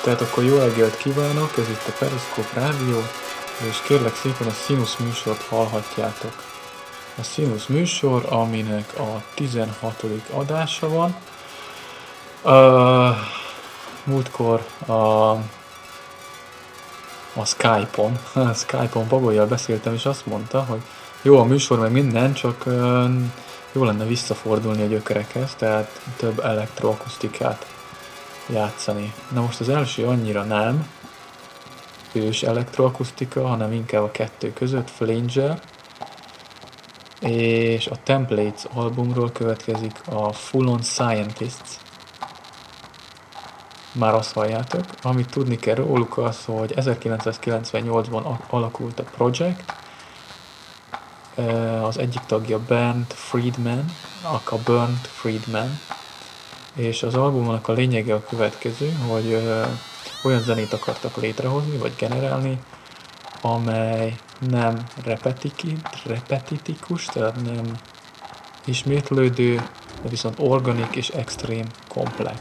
Tehát akkor jó reggelt kívánok, ez itt a Periszkóp Rádió, és kérlek szépen a Sinus műsort hallhatjátok. A Sinus műsor, aminek a 16. adása van. Múltkor a Skype-on Bagolyjal beszéltem, és azt mondta, hogy jó a műsor, meg minden, csak jó lenne visszafordulni a gyökerekhez, tehát több elektroakusztikát játszani. Na most az első annyira nem ős elektroakusztika, hanem inkább a kettő között, Flanger, és a Templates albumról következik a Full On Scientists. Már azt halljátok. Amit tudni kell róluk az, hogy 1998-ban alakult a projekt. Az egyik tagja Bernd Friedman, Bernd Friedman, és az albumnak a lényege a következő, hogy olyan zenét akartak létrehozni, vagy generálni, amely nem repetitikus, tehát nem ismétlődő, de viszont organik és extrém komplex.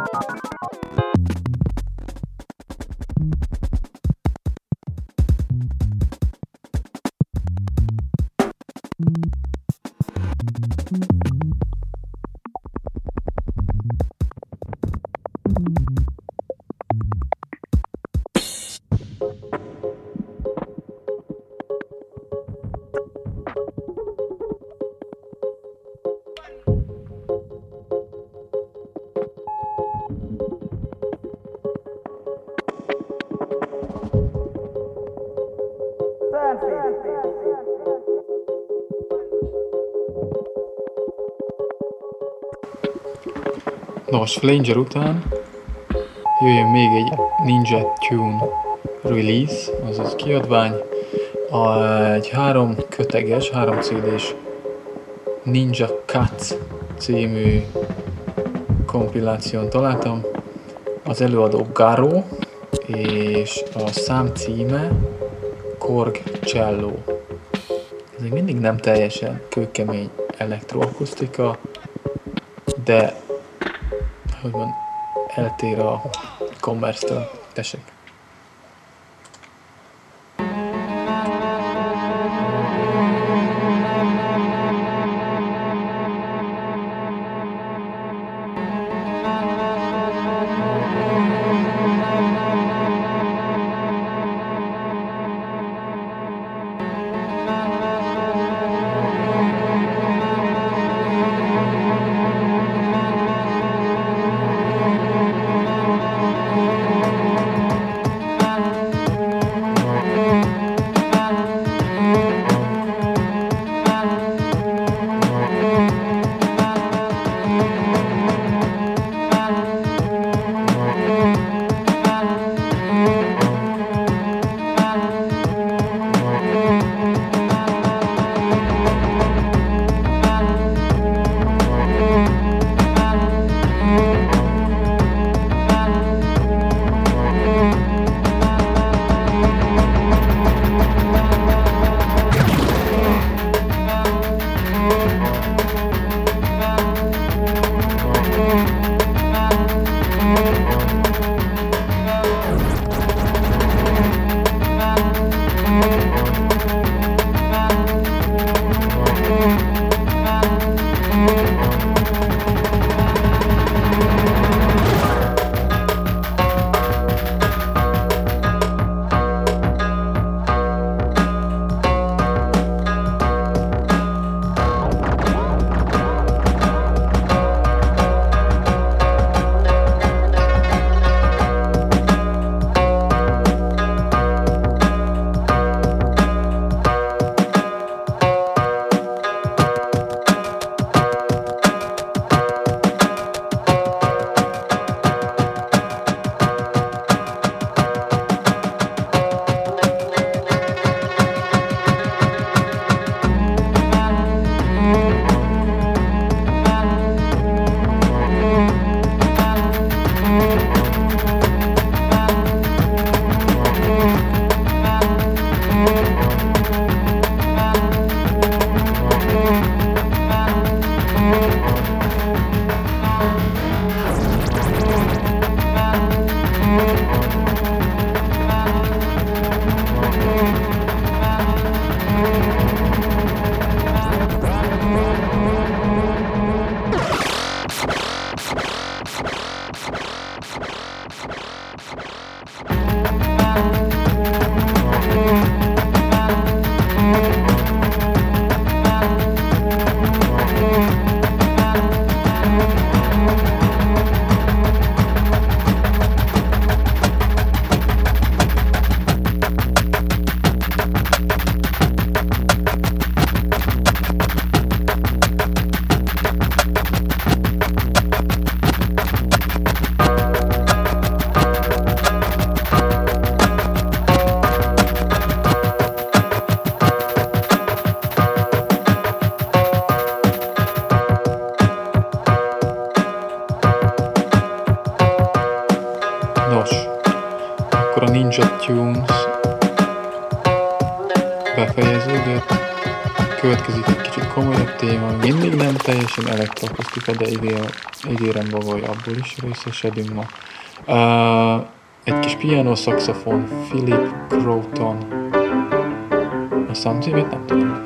Nos, Flanger után jöjjön még egy Ninja Tune release, azaz kiadvány. Egy 3 köteges, 3 CD-s Ninja Cuts című kompiláción találtam. Az előadó Garo, és a szám címe Korg Cello. Ez még mindig nem teljesen kőkemény elektroakusztika, de hogy van, eltér a Commerce-től. Tessék! akkor a Ninja Tunes befejeződött. következik egy kicsit komolyabb téma, mindig nem teljesen elektroakusztika, de ígérem Bagoly, abból is részesedünk ma. Egy kis piano szaxofon, Philip Crowton. A számcímét nem tudom.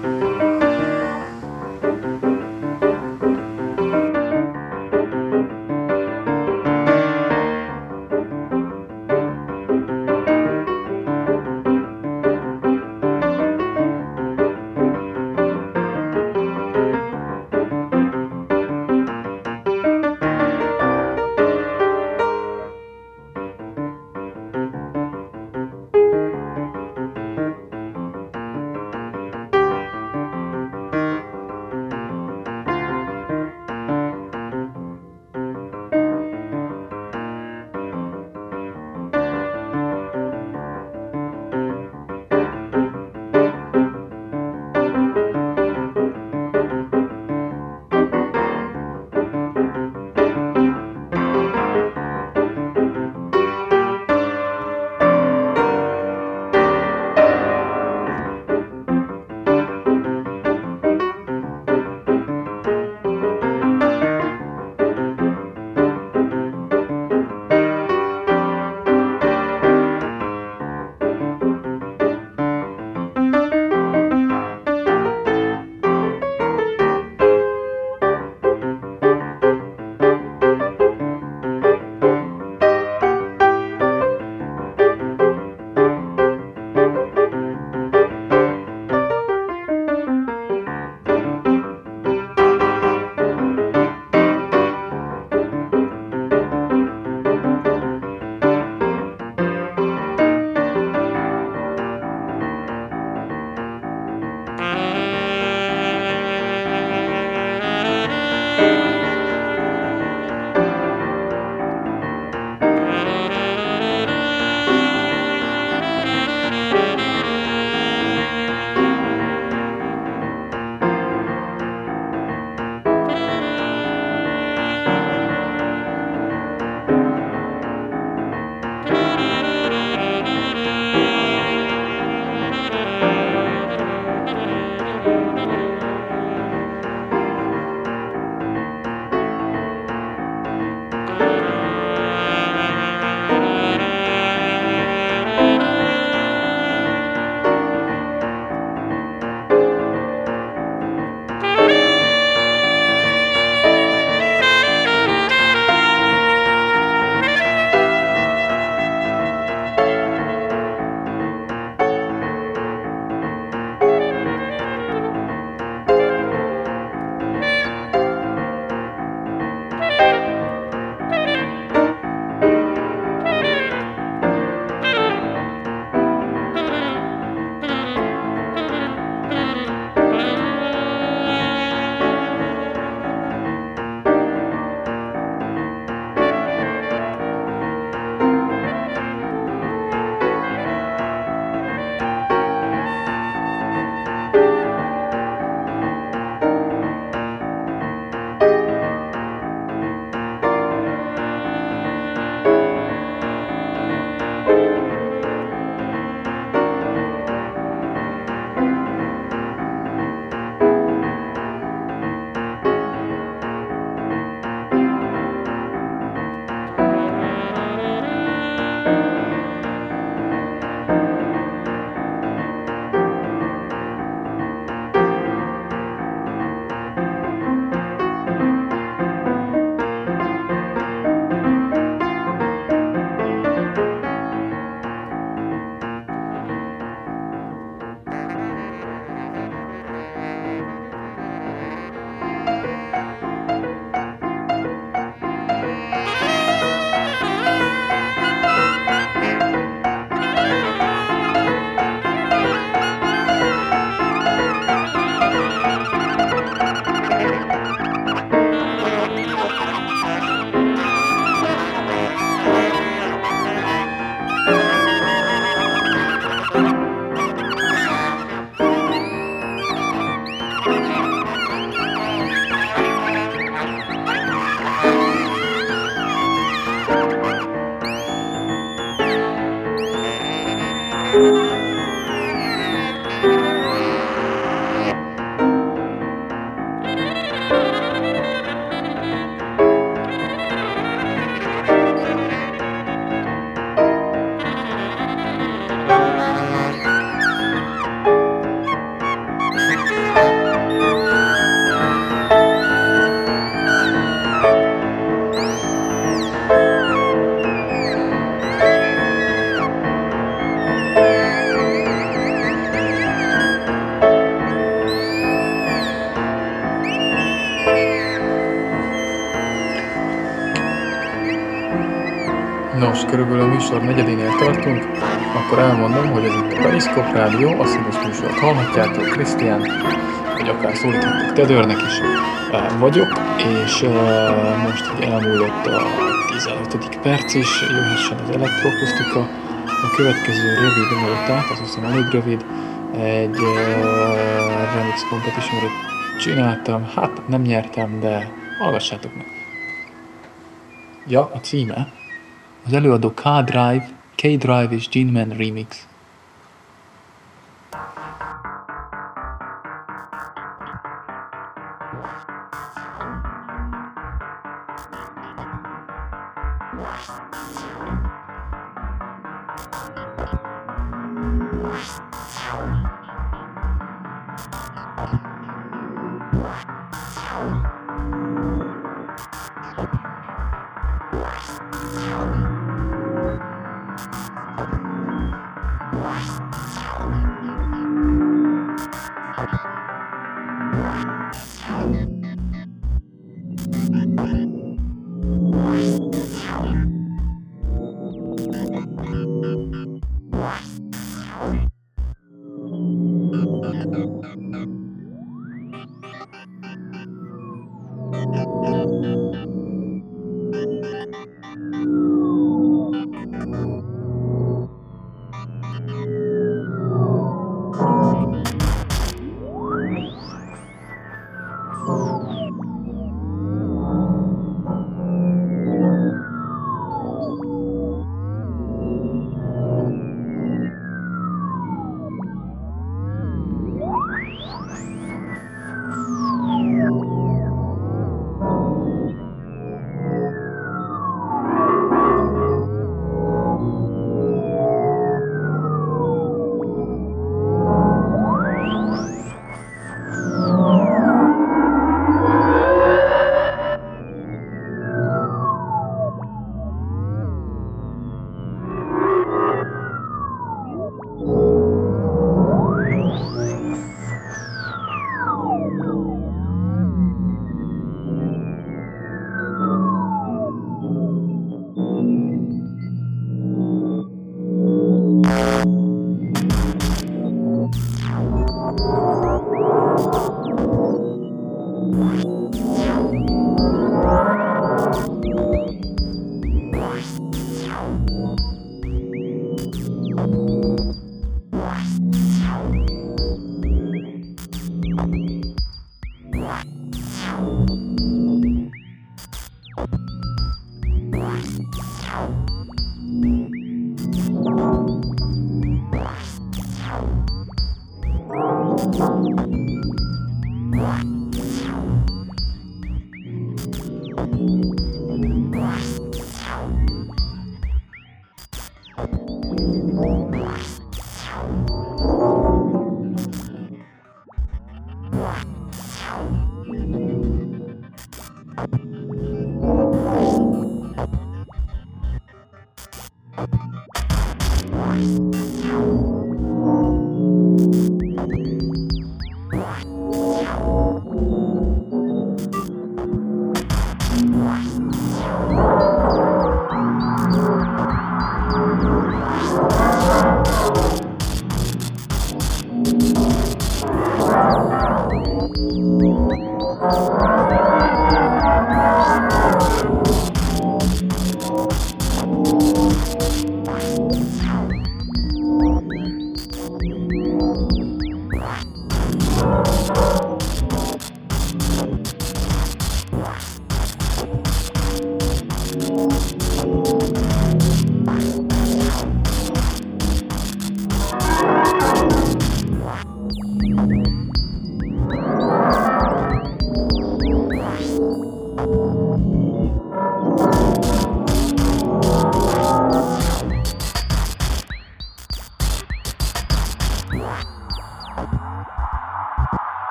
Nos, körülbelül a műsor negyedénél tartunk, akkor elmondom, hogy ez itt a Periszkop Rádió, a színes műsort hallhatjátok, Krisztián, vagy akár szólíthatok Tedőrnek is vagyok, és most, hogy elmúlott a 15. perc is, jöhessen az elektroakusztika, a következő rövid nótát, azt hiszem elég rövid, egy remix competition csináltam, hát nem nyertem, de hallgassátok meg. Ja, a címe. Az előadó K-Drive és Gene Man Remix.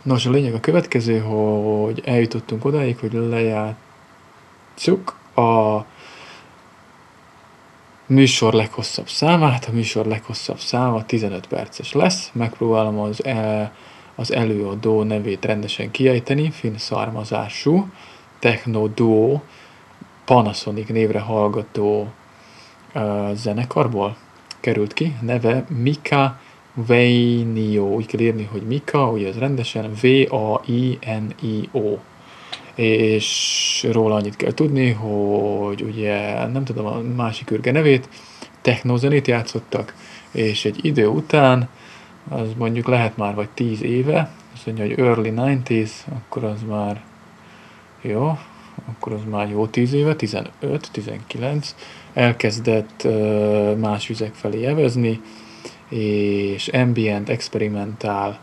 Nos, a lényeg a következő, hogy eljutottunk odáig, hogy lejátszuk a műsor leghosszabb számát. A műsor leghosszabb száma 15 perces lesz. Megpróbálom az előadó nevét rendesen kiejteni. Finn származású techno duo, Panasonic névre hallgató zenekarból került ki. Neve Mika Vainio. Úgy kell írni, hogy Mika, ugye ez rendesen Vainio. És róla annyit kell tudni, hogy ugye nem tudom a másik ürge nevét, technozenét játszottak, és egy idő után, az mondjuk lehet már vagy 10 éve, azt mondja, hogy early 90s, akkor az már jó, akkor az már jó 10 éve, 15, 19, elkezdett más vizek felé evezni, és ambient, experimentál,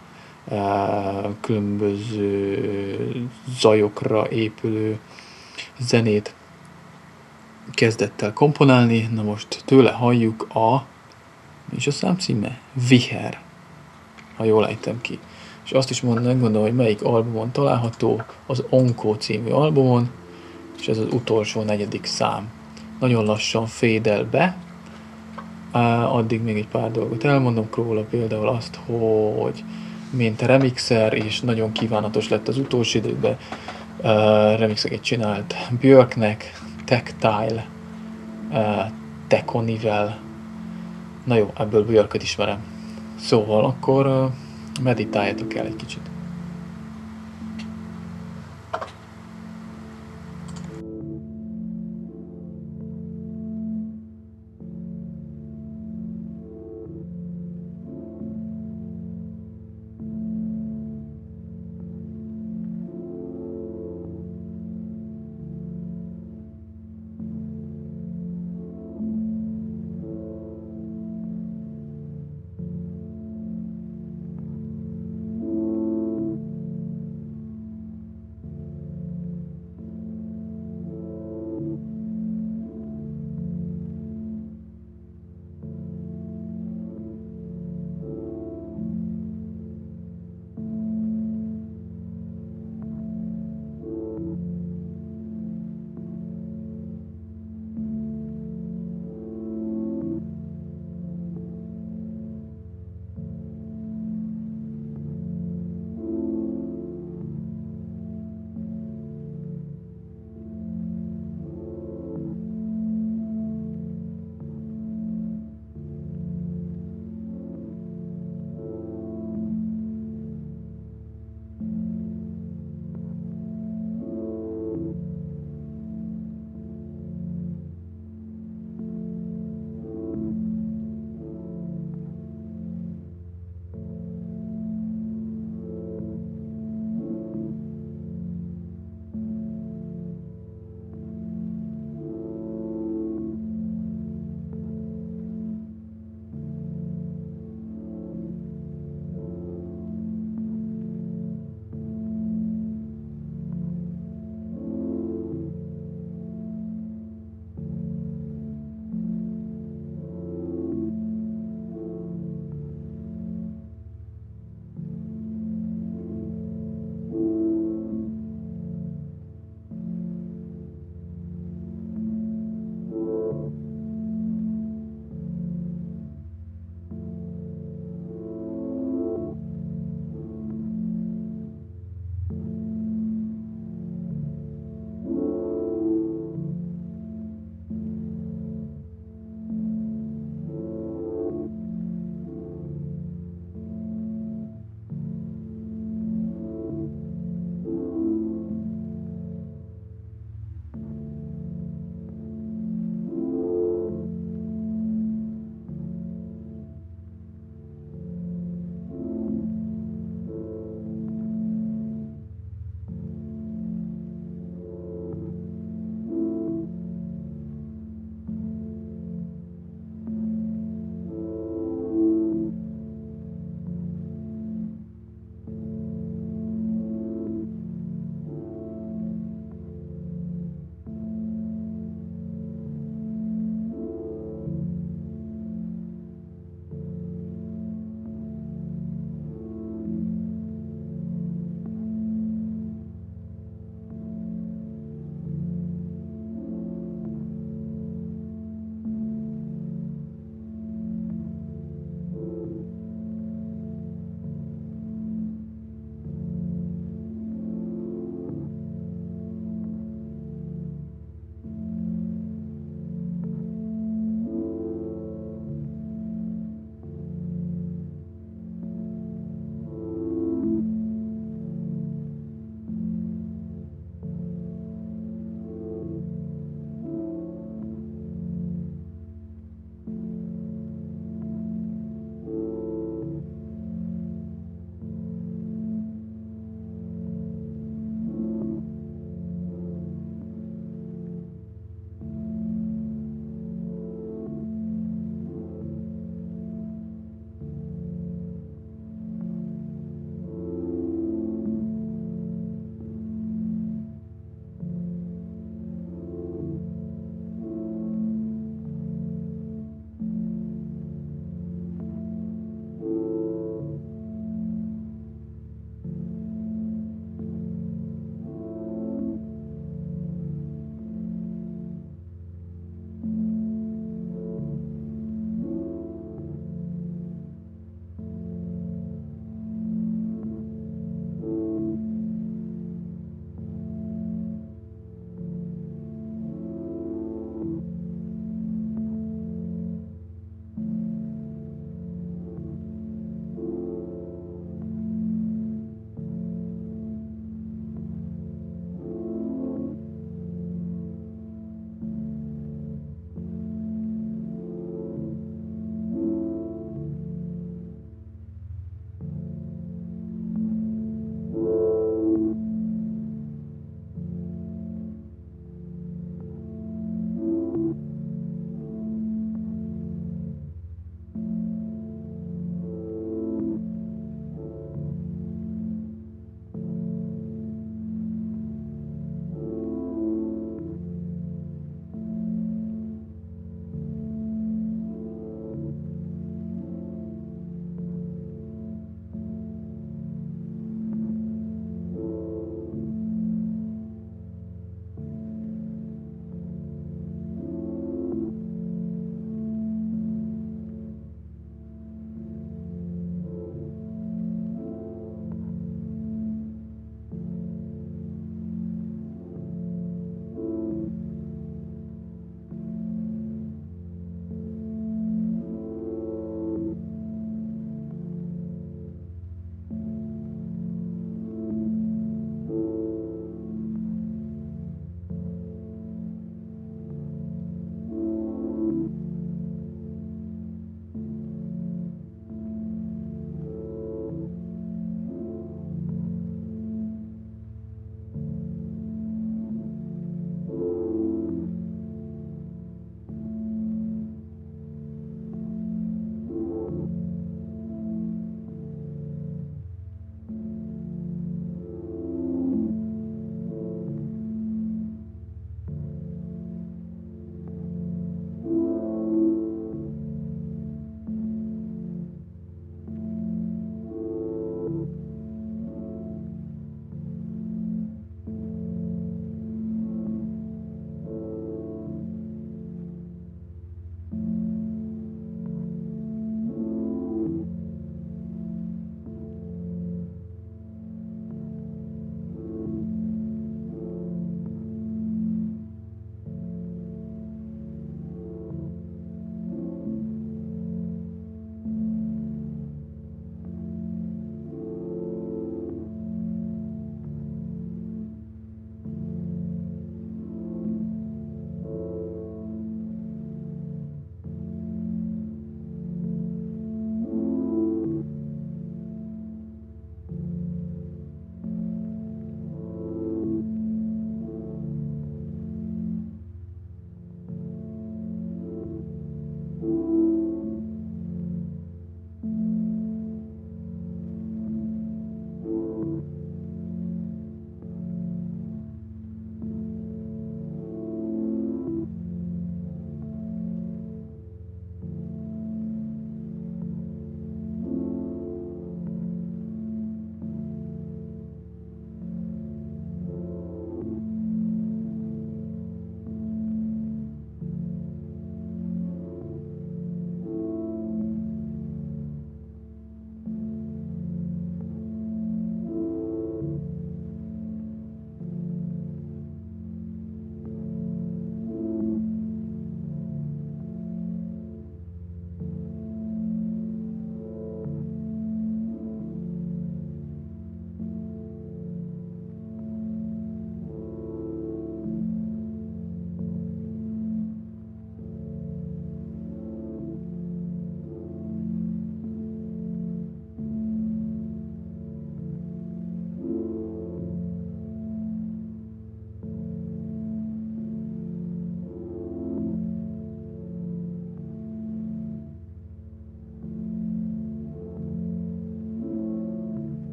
különböző zajokra épülő zenét kezdett el komponálni. Na most tőle halljuk mi is a szám címe? Viher, ha jól ejtem ki. És azt is megmondom, hogy melyik albumon található, az Onko című albumon, és ez az utolsó 4. szám. Nagyon lassan fédel be, addig még egy pár dolgot elmondom róla, például azt, hogy mint remixer, és nagyon kívánatos lett az utolsó időkben, remixeket csinált Björknek, Tactile, Tekonivel, na jó, ebből Björköt ismerem. Szóval akkor meditáljatok el egy kicsit.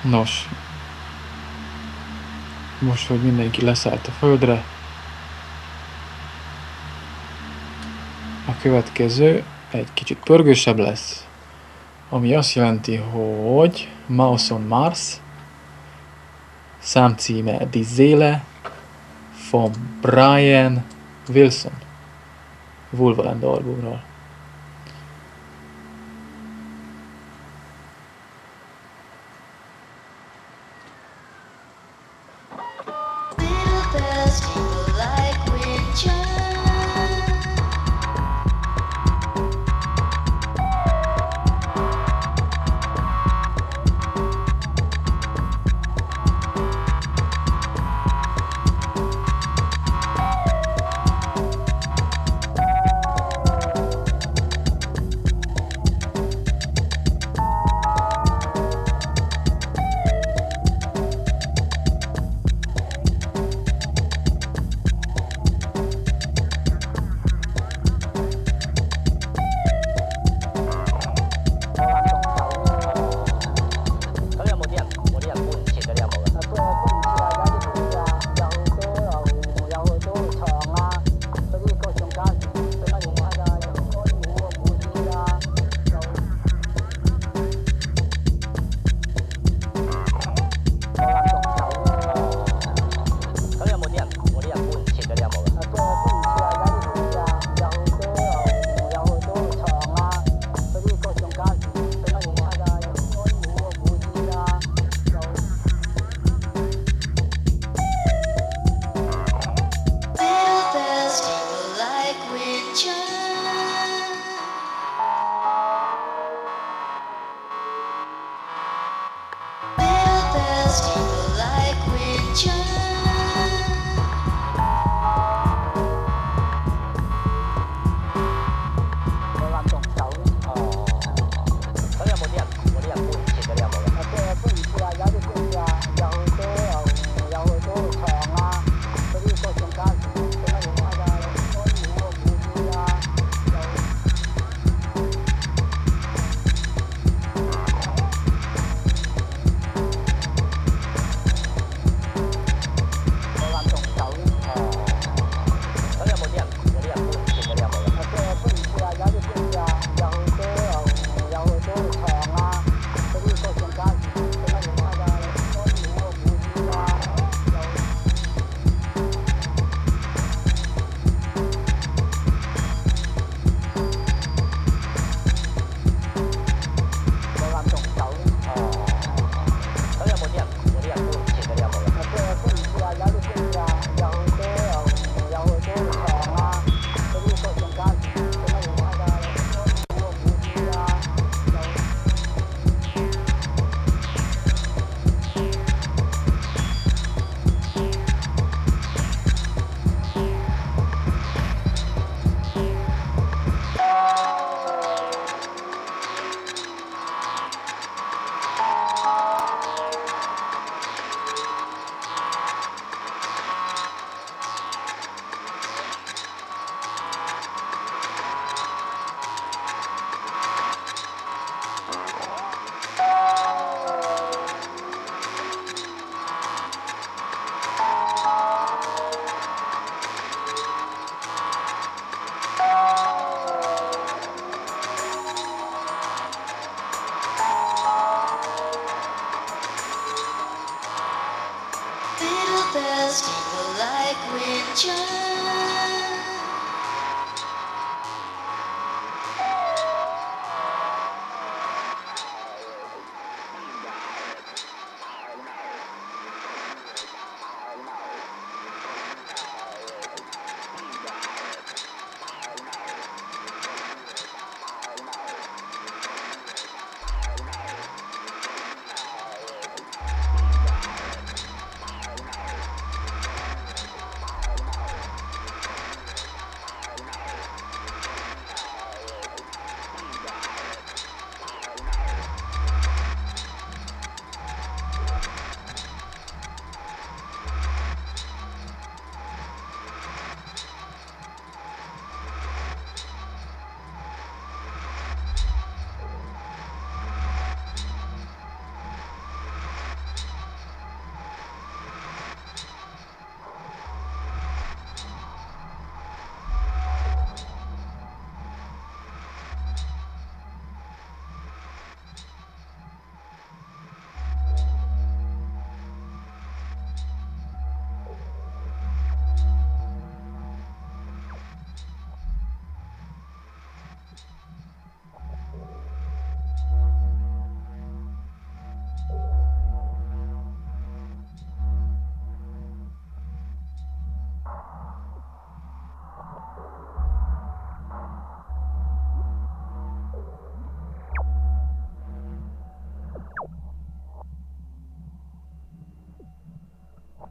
Nos, most, hogy mindenki leszállt a földre, a következő egy kicsit pörgősebb lesz, ami azt jelenti, hogy Mouse on Mars, számcíme Die Seele von Brian Wilson, Vulvaland albumról.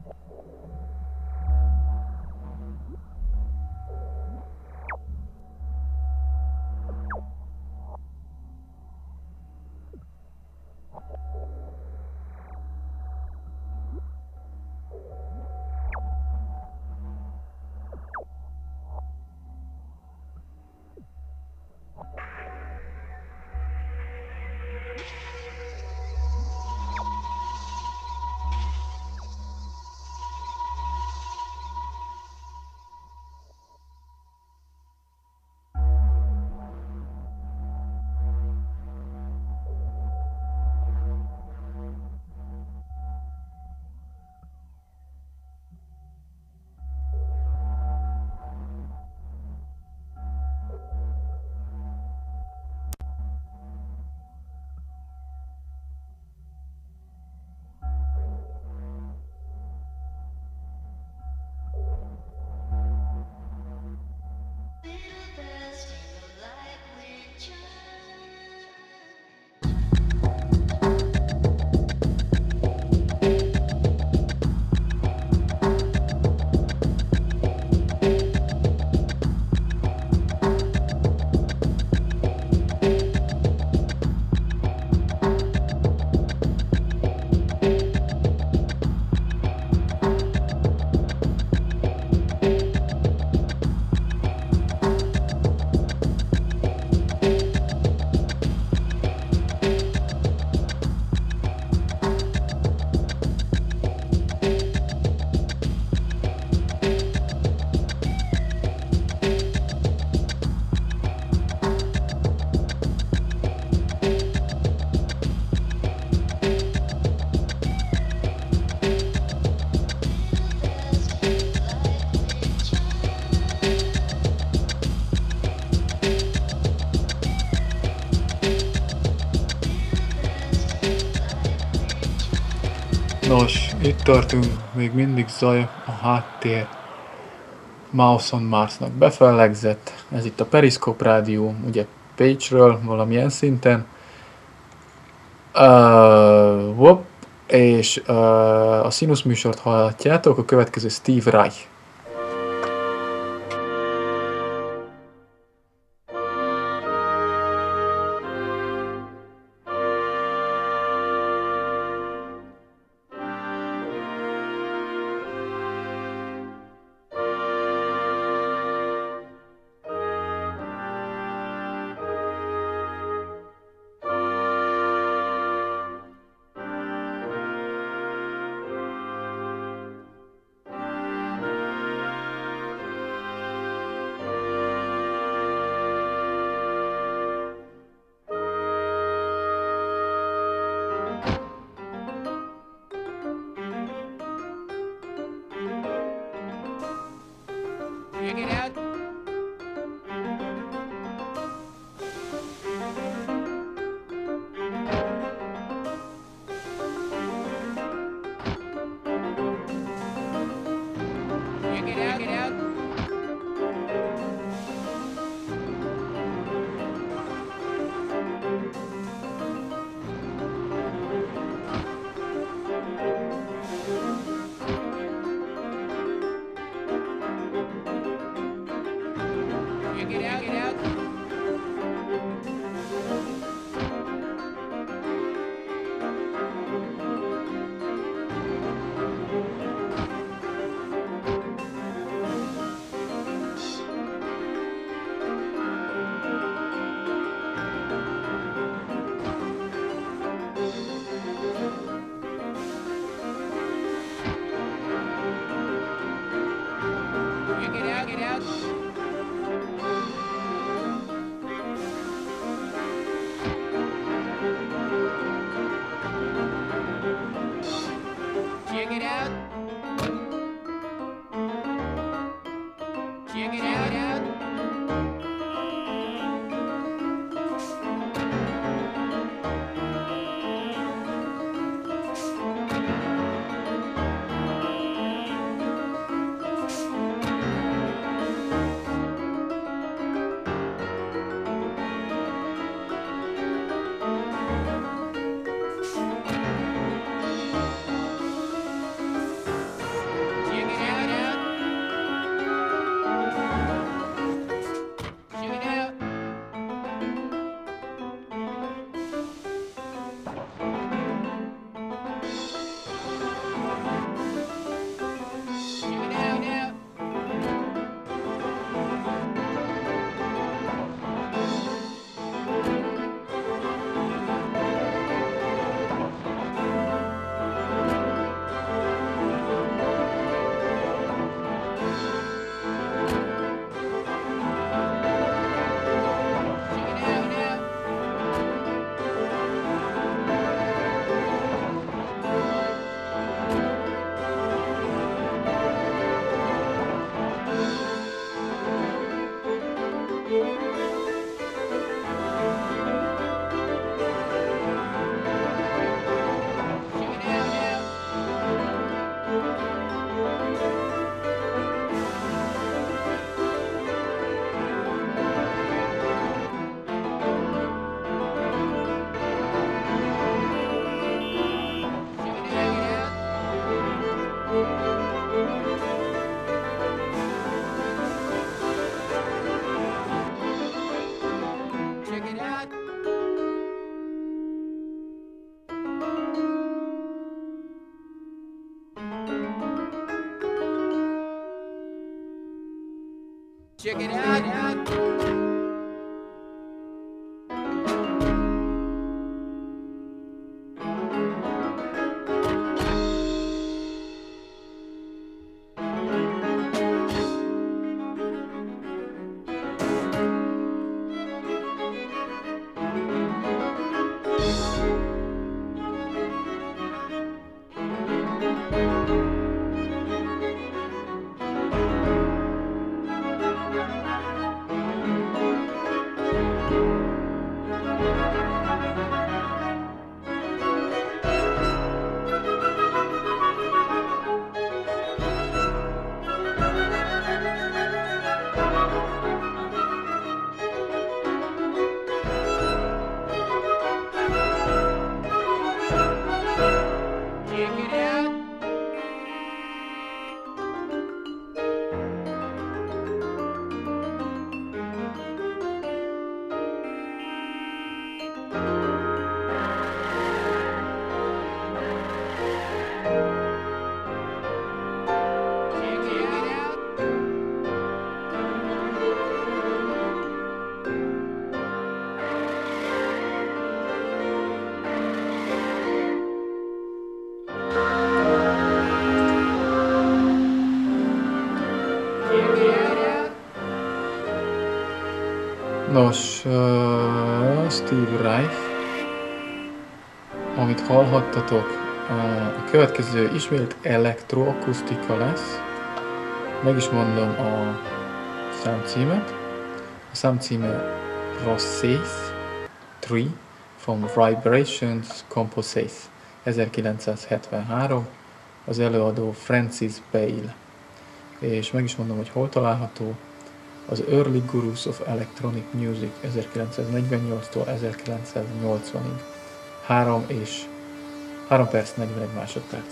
Nos, itt tartunk, még mindig zaj a háttér. Mouse on Marsnak befellegzett. Ez itt a Periszkóp Rádió, ugye Page-ről valamilyen szinten. És a Sinus műsort hallhatjátok, a következő Steve Reich. Check it out. Nos, Steve Reich, amit hallhattatok, a következő ismét elektroakusztika lesz. Meg is mondom a számcímet. A számcíme Rosses 3 from Vibrations Composites 1973, az előadó Francis Bale. És meg is mondom, hogy hol található. Az Early Gurus of Electronic Music 1948-tól 1980-ig. 3 perc 41 másodperc.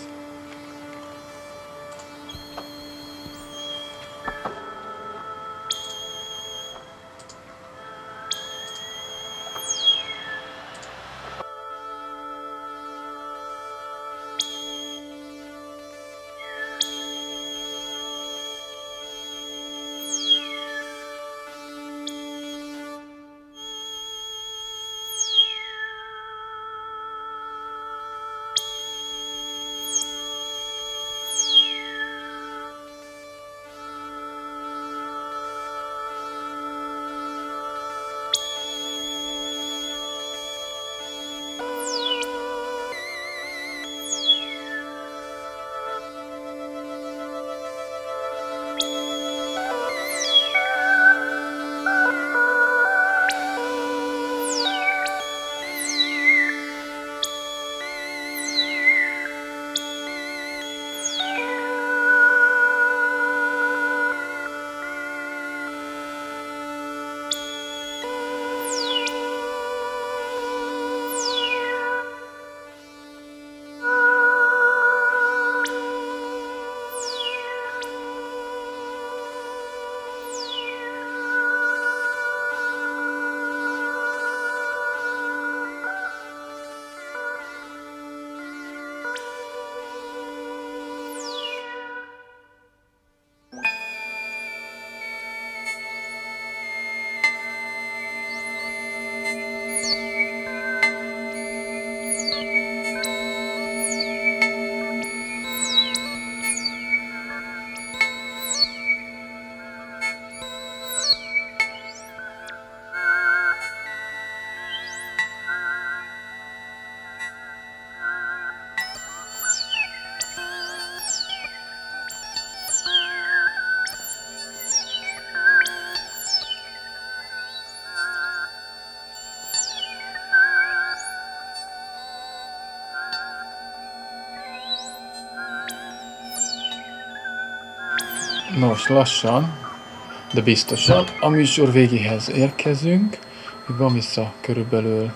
Nos, lassan, de biztosan a műsor végéhez érkezünk. Még van vissza körülbelül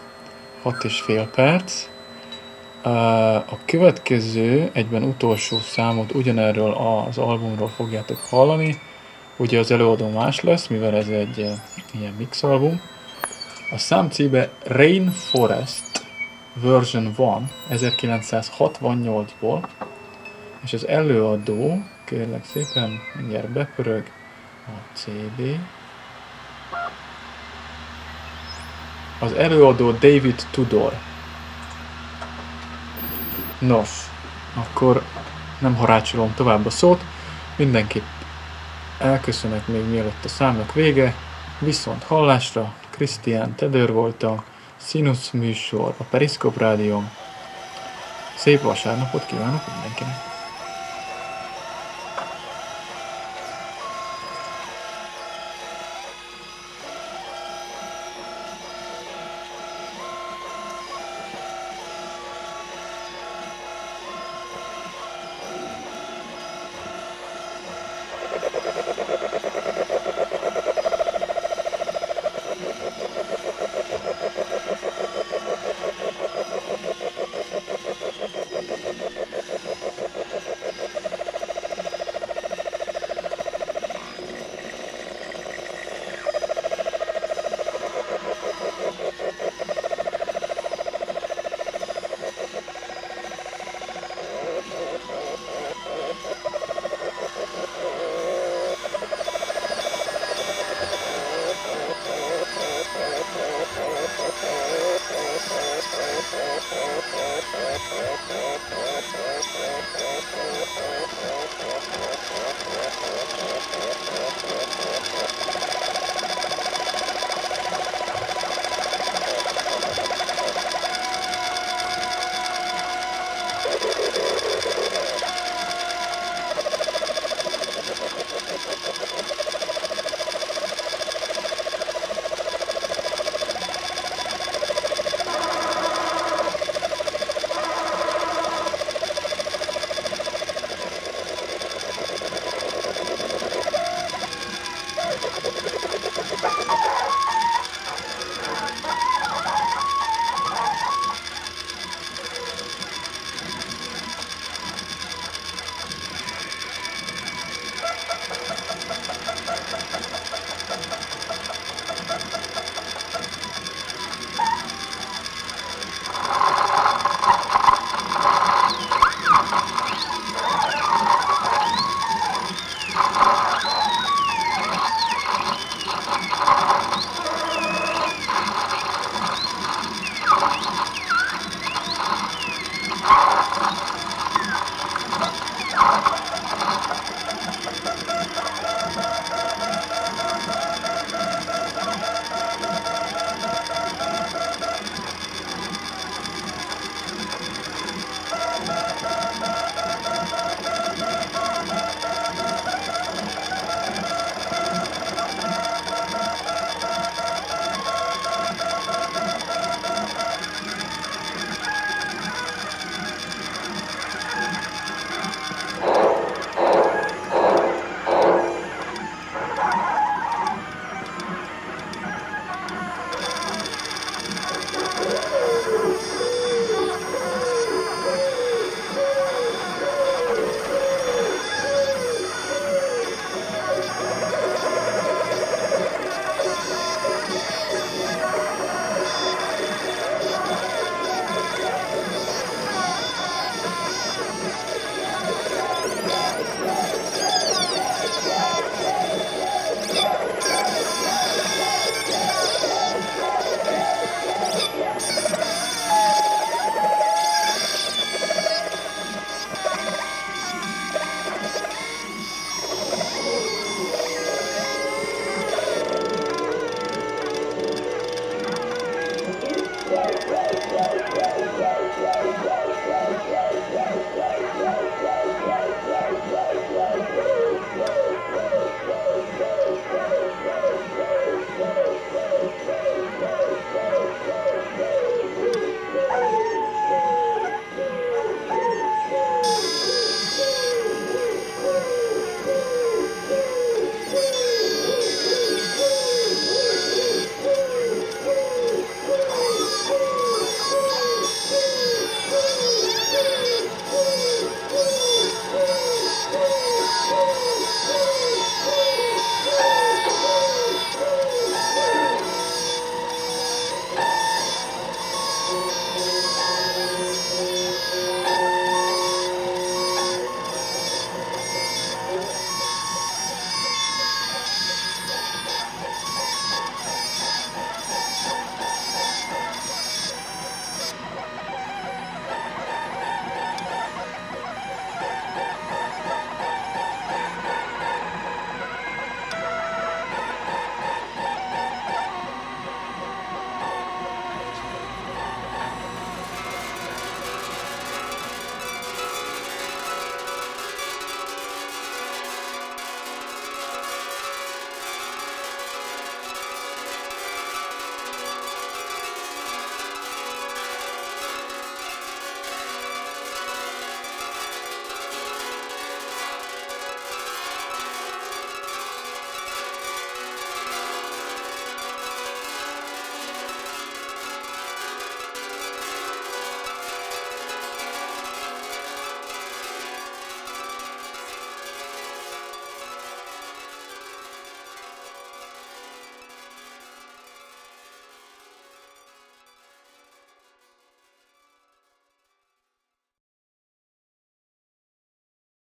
6,5 perc. A következő, egyben utolsó számot ugyanerről az albumról fogjátok hallani. Ugye az előadó más lesz, mivel ez egy ilyen mixalbum. A szám címe Rainforest Version 1 1968-ból, és az előadó, kérlek szépen, mindjárt bepörög, A CD. Az előadó David Tudor. Nos, akkor nem harácsolom tovább a szót. Mindenképp elköszönök még mielőtt a számnak vége. Viszont hallásra, Krisztián Tedőr volt a Sinus műsor a Periszkop Rádión. Szép vasárnapot kívánok mindenkinek!